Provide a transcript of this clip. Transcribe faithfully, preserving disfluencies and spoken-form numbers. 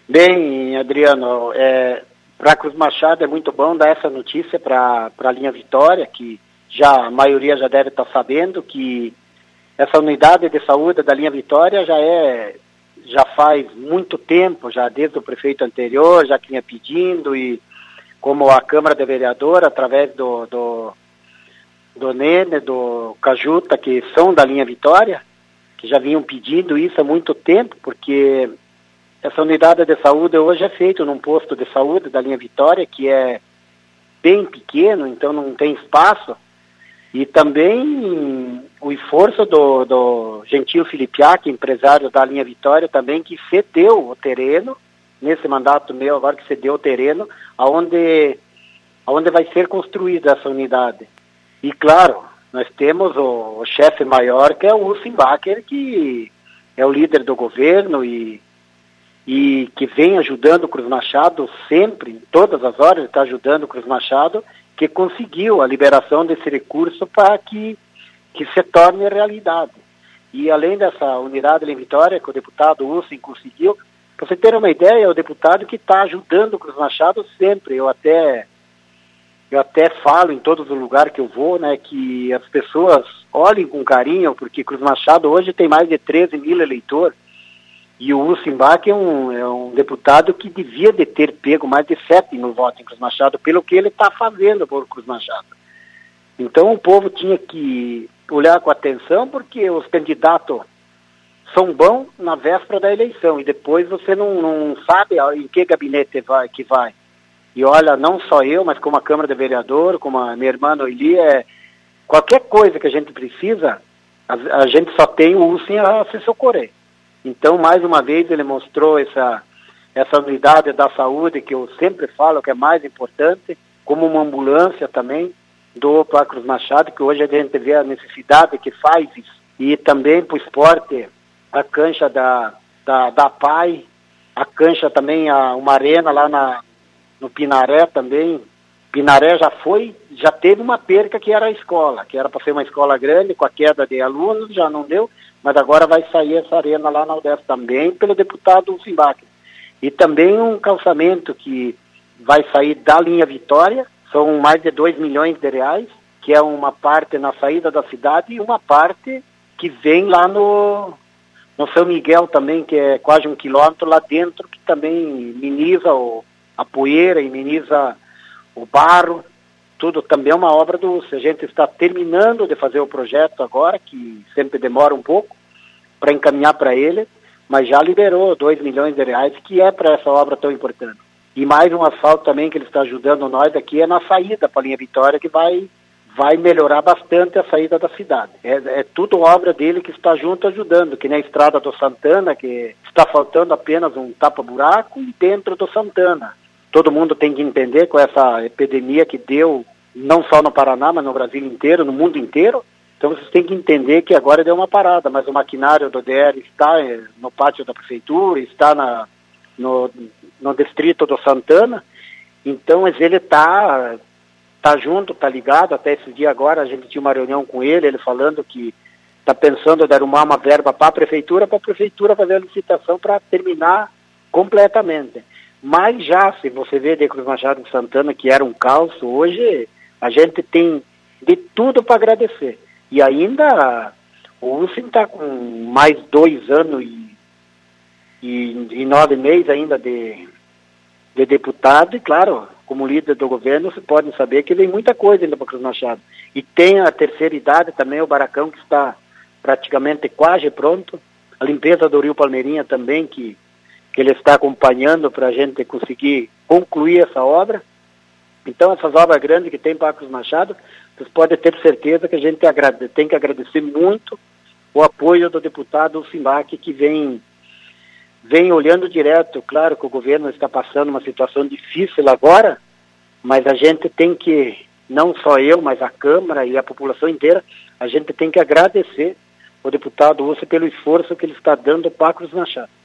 Bem, Adriano, é, para Cruz Machado é muito bom dar essa notícia para a linha Vitória, que já a maioria já deve estar sabendo que essa unidade de saúde da linha Vitória já é, já faz muito tempo, já desde o prefeito anterior, já vinha pedindo, e como a Câmara de Vereador, através do, do, do Nene, do Cajuta, que são da linha Vitória, que já vinham pedindo isso há muito tempo, porque essa unidade de saúde hoje é feita num posto de saúde da linha Vitória, que é bem pequeno, então não tem espaço. E também o esforço do, do Gentil Filipiak, empresário da linha Vitória, também que cedeu o terreno, nesse mandato meu agora que cedeu o terreno, aonde, aonde vai ser construída essa unidade. E claro, nós temos o, o chefe maior, que é o Ussenbacher, que é o líder do governo e, e que vem ajudando o Cruz Machado sempre, em todas as horas ele está ajudando o Cruz Machado, que conseguiu a liberação desse recurso para que, que se torne realidade. E além dessa unidade em Vitória, que o deputado Ussen conseguiu, para você ter uma ideia, é o deputado que está ajudando o Cruz Machado sempre. Eu até, eu até falo em todos os lugares que eu vou, né, que as pessoas olhem com carinho, porque Cruz Machado hoje tem mais de treze mil eleitores. E o Ussenbach é um, é um deputado que devia de ter pego mais de sete mil votos em Cruz Machado, pelo que ele está fazendo por Cruz Machado. Então o povo tinha que olhar com atenção, porque os candidatos são bons na véspera da eleição, e depois você não, não sabe em que gabinete vai, que vai. E olha, não só eu, mas como a Câmara de Vereador, como a minha irmã Noeli, é, qualquer coisa que a gente precisa, a, a gente só tem o Ussen a se socorrer. Então, mais uma vez, ele mostrou essa, essa unidade da saúde, que eu sempre falo que é mais importante, como uma ambulância também do para Cruz Machado, que hoje a gente vê a necessidade que faz isso. E também para o esporte, a cancha da, da, da P A I, a cancha também, a, uma arena lá na, no Pinaré também. Pinaré já foi, já teve uma perca que era a escola, que era para ser uma escola grande, com a queda de alunos, já não deu, mas agora vai sair essa arena lá na U D E S também, pelo deputado Ussenbacher. E também um calçamento que vai sair da linha Vitória, são mais de dois milhões de reais, que é uma parte na saída da cidade e uma parte que vem lá no, no São Miguel também, que é quase um quilômetro lá dentro, que também minimiza o, a poeira e minimiza o barro, tudo também é uma obra do Ussen. A gente está terminando de fazer o projeto agora, que sempre demora um pouco, para encaminhar para ele, mas já liberou dois milhões de reais, que é para essa obra tão importante. E mais um asfalto também que ele está ajudando nós aqui é na saída para a linha Vitória, que vai, vai melhorar bastante a saída da cidade. É, é tudo obra dele que está junto ajudando, que nem a estrada do Santana, que está faltando apenas um tapa-buraco, e dentro do Santana. Todo mundo tem que entender com essa epidemia que deu, não só no Paraná, mas no Brasil inteiro, no mundo inteiro. Então vocês têm que entender que agora deu uma parada, mas o maquinário do D R está no pátio da prefeitura, está na, no, no distrito do Santana, então ele está tá junto, está ligado. Até esse dia agora a gente tinha uma reunião com ele, ele falando que está pensando em arrumar uma verba para a prefeitura, para a prefeitura fazer a licitação para terminar completamente. Mas já, se você vê de Cruz Machado de Santana, que era um caos, hoje a gente tem de tudo para agradecer. E ainda o Ussen está com mais dois anos e, e, e nove meses ainda de, de deputado, e claro, como líder do governo, você pode saber que vem muita coisa ainda para Cruz Machado. E tem a terceira idade também, o barracão, que está praticamente quase pronto, a limpeza do Rio Palmeirinha também, que que ele está acompanhando para a gente conseguir concluir essa obra. Então, essas obras grandes que tem para Cruz Machado, vocês podem ter certeza que a gente agrade- tem que agradecer muito o apoio do deputado Ussenbacher, que vem, vem olhando direto. Claro que o governo está passando uma situação difícil agora, mas a gente tem que, não só eu, mas a Câmara e a população inteira, a gente tem que agradecer o deputado Ussen pelo esforço que ele está dando para Cruz Machado.